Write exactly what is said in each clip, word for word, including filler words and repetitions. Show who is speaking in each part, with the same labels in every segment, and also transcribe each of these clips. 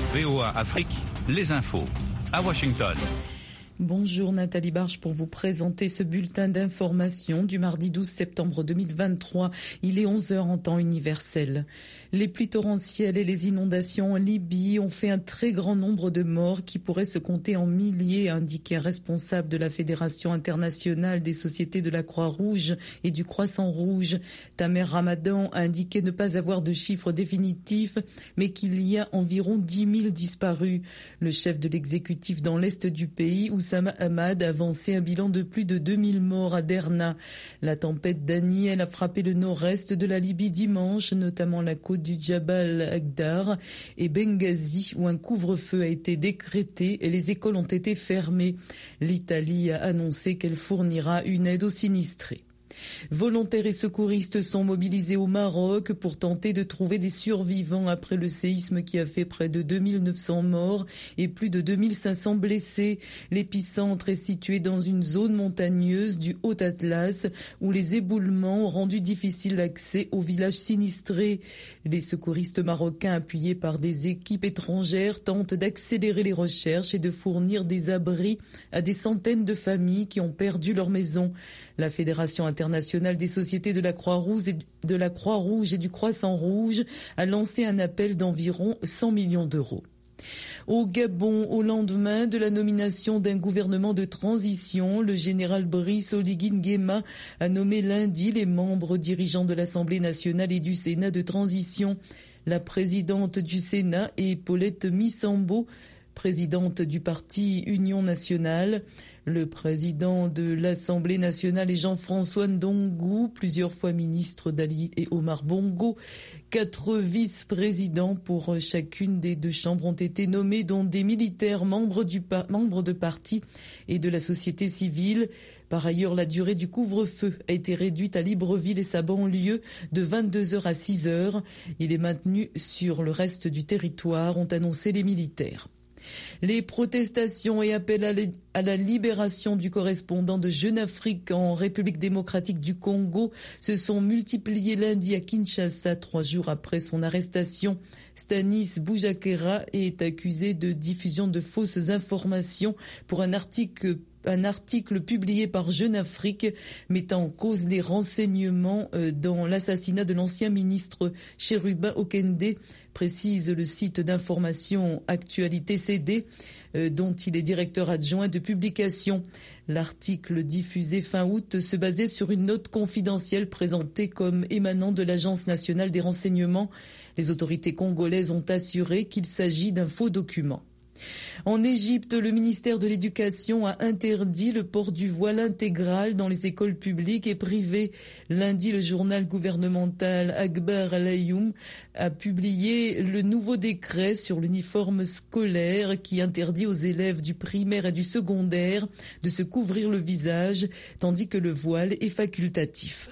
Speaker 1: V O A Afrique, les infos à Washington.
Speaker 2: Bonjour Nathalie Barge pour vous présenter ce bulletin d'information du mardi douze septembre deux mille vingt-trois. Il est onze heures en temps universel. Les pluies torrentielles et les inondations en Libye ont fait un très grand nombre de morts qui pourraient se compter en milliers, a indiqué un responsable de la Fédération internationale des sociétés de la Croix-Rouge et du Croissant-Rouge. Tamer Ramadan a indiqué ne pas avoir de chiffres définitifs, mais qu'il y a environ dix mille disparus. Le chef de l'exécutif dans l'est du pays, Oussama Hamad, a avancé un bilan de plus de deux mille morts à Derna. La tempête Daniel a frappé le nord-est de la Libye dimanche, notamment la côte du Djabal Agdar et Benghazi, où un couvre-feu a été décrété et les écoles ont été fermées. L'Italie a annoncé qu'elle fournira une aide aux sinistrés. Volontaires et secouristes sont mobilisés au Maroc pour tenter de trouver des survivants après le séisme qui a fait près de deux mille neuf cents morts et plus de deux mille cinq cents blessés. L'épicentre est situé dans une zone montagneuse du Haut-Atlas où les éboulements ont rendu difficile l'accès aux villages sinistrés. Les secouristes marocains, appuyés par des équipes étrangères, tentent d'accélérer les recherches et de fournir des abris à des centaines de familles qui ont perdu leur maison. La Fédération internationale des sociétés de la Croix-Rouge et de la Croix-Rouge et du Croissant-Rouge a lancé un appel d'environ cent millions d'euros. Au Gabon, au lendemain de la nomination d'un gouvernement de transition, le général Brice Oligui Nguema a nommé lundi les membres dirigeants de l'Assemblée nationale et du Sénat de transition. La présidente du Sénat est Paulette Missambo, présidente du parti Union nationale. Le président de l'Assemblée nationale est Jean-François Ndongo, plusieurs fois ministre d'Ali et Omar Bongo. Quatre vice-présidents pour chacune des deux chambres ont été nommés, dont des militaires membres du pa- membres de partis et de la société civile. Par ailleurs, la durée du couvre-feu a été réduite à Libreville et sa banlieue de vingt-deux heures à six heures. Il est maintenu sur le reste du territoire, ont annoncé les militaires. Les protestations et appels à la libération du correspondant de Jeune Afrique en République démocratique du Congo se sont multipliés lundi à Kinshasa, trois jours après son arrestation. Stanis Boujakera est accusé de diffusion de fausses informations pour un article un article publié par Jeune Afrique mettant en cause les renseignements dans l'assassinat de l'ancien ministre Chérubin Okende, précise le site d'information Actualité C D, dont il est directeur adjoint de publication. L'article diffusé fin août se basait sur une note confidentielle présentée comme émanant de l'Agence nationale des renseignements. Les autorités congolaises ont assuré qu'il s'agit d'un faux document. En Égypte, le ministère de l'Éducation a interdit le port du voile intégral dans les écoles publiques et privées. Lundi, le journal gouvernemental Akhbar al-Ayoum a publié le nouveau décret sur l'uniforme scolaire qui interdit aux élèves du primaire et du secondaire de se couvrir le visage, tandis que le voile est facultatif.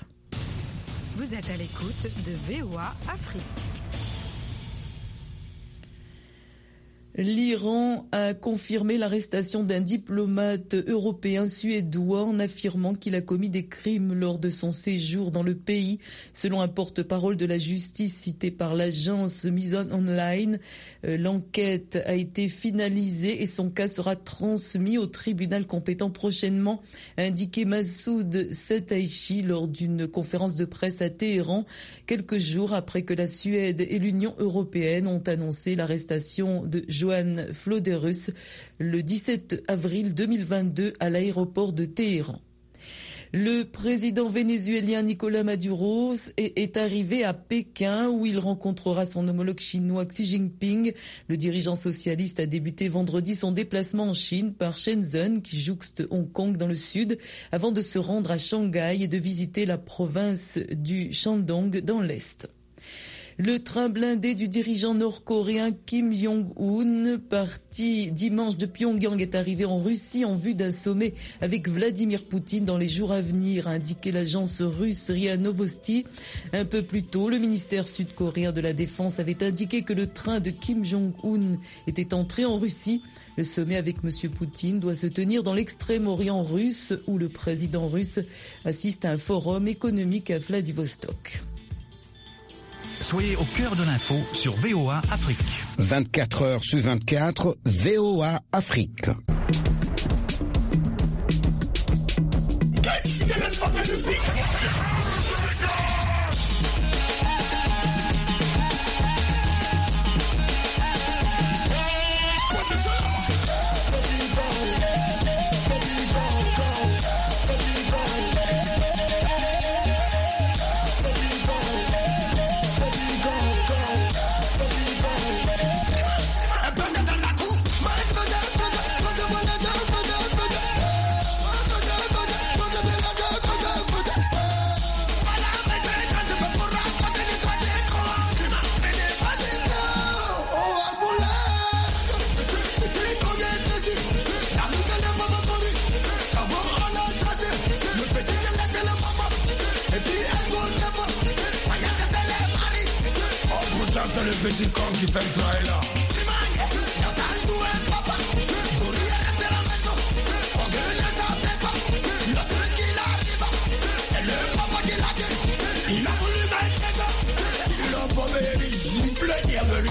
Speaker 3: Vous êtes à l'écoute de V O A Afrique.
Speaker 2: L'Iran a confirmé l'arrestation d'un diplomate européen suédois en affirmant qu'il a commis des crimes lors de son séjour dans le pays. Selon un porte-parole de la justice cité par l'agence Mizan Online, l'enquête a été finalisée et son cas sera transmis au tribunal compétent prochainement, a indiqué Massoud Sataïchi lors d'une conférence de presse à Téhéran, quelques jours après que la Suède et l'Union européenne ont annoncé l'arrestation de Johan Floderus le dix-sept avril deux mille vingt-deux à l'aéroport de Téhéran. Le président vénézuélien Nicolás Maduro est, est arrivé à Pékin où il rencontrera son homologue chinois Xi Jinping. Le dirigeant socialiste a débuté vendredi son déplacement en Chine par Shenzhen qui jouxte Hong Kong dans le sud avant de se rendre à Shanghai et de visiter la province du Shandong dans l'est. Le train blindé du dirigeant nord-coréen Kim Jong-un, parti dimanche de Pyongyang, est arrivé en Russie en vue d'un sommet avec Vladimir Poutine dans les jours à venir, a indiqué l'agence russe R I A Novosti. Un peu plus tôt, le ministère sud-coréen de la Défense avait indiqué que le train de Kim Jong-un était entré en Russie. Le sommet avec M. Poutine doit se tenir dans l'extrême-orient russe où le président russe assiste à un forum économique à Vladivostok.
Speaker 1: Soyez au cœur de l'info sur V O A Afrique.
Speaker 4: vingt-quatre heures sur vingt-quatre, V O A Afrique.
Speaker 5: Le petit con qui fait le trailer. Il a voulu mettre il a pas baby, s'il plaît, bienvenue.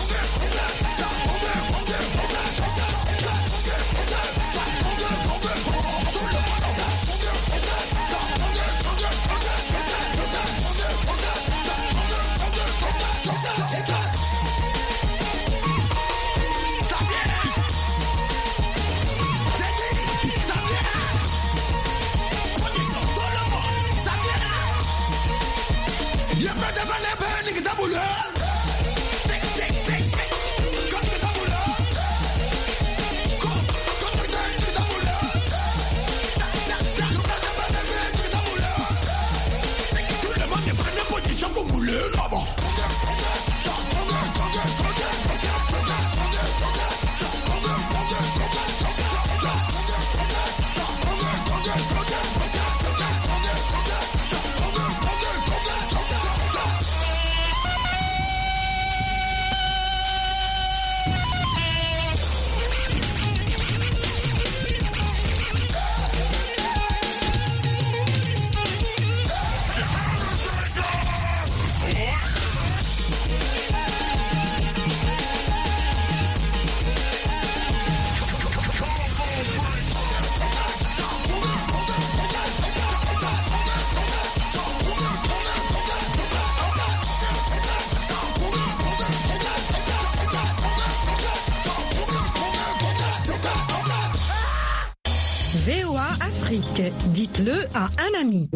Speaker 3: V O A Afrique, dites-le à un ami.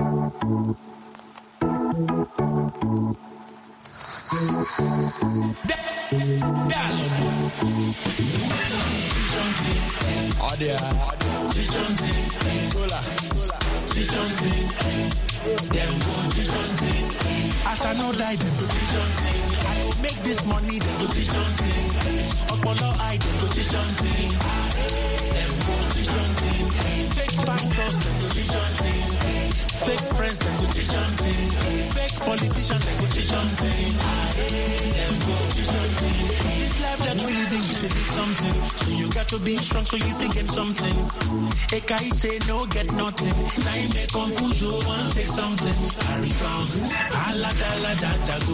Speaker 5: As I know die, them I will make this money, them go teach something. Apollo I, them go teach something. Them go teach something. Fake pastors, them go teach something. Fake friends, them go teach something. Fake politicians, them go teach something. Them go teach something. This life that we living is a big something. So you got to be strong so you can get something. Ekaite no get nothing. Now you make Uncle want take something. Harry found ala dala da da go.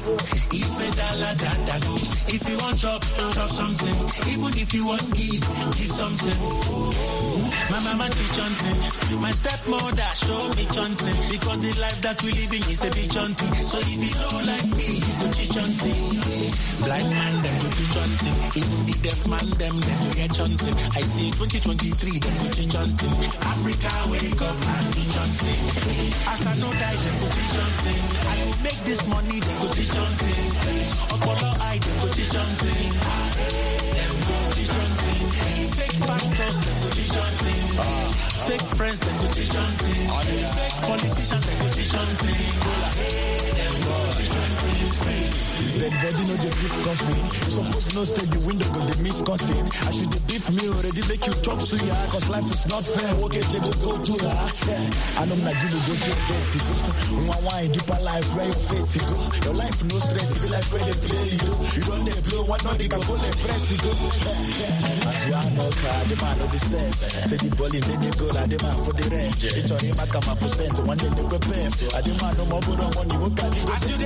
Speaker 5: If dala da da go. If you want chop, chop something. Even if you want give, give something. My mama teach something. My stepmother show me something. Because the life that we living is a big something. So if you don't like me, you go teach something. Blind man, them go teach something. Even the deaf man, them, them go get something. I see twenty twenty-three, them go teach something. Africa, wake up and teach something. As I know that, them go teach something. I will make this money, them go teach something. Apollo I, them go teach something. Them go teach something. Fake pastors, them go teach something. Fake friends, them go teach something. Fake politicians, them go teach something. Them go teach something.
Speaker 6: Dead body know the beef coffee. You supposed to know stay the window go the miss cutting. I should the beef me already make you talk to ya. Cause life is not fair. Okay, take go go to her. Yeah. I know not you go to your death to go. One wine deeper life where your faith to go. Your life no strength, you like where they play you. You don't they blow one not they can go like press you go. As you are no car, the man of the sense. Say the ball in the goal, I demand for the rent. It's on him I come a percent. One day they prepare. I demand no more money, what can you go.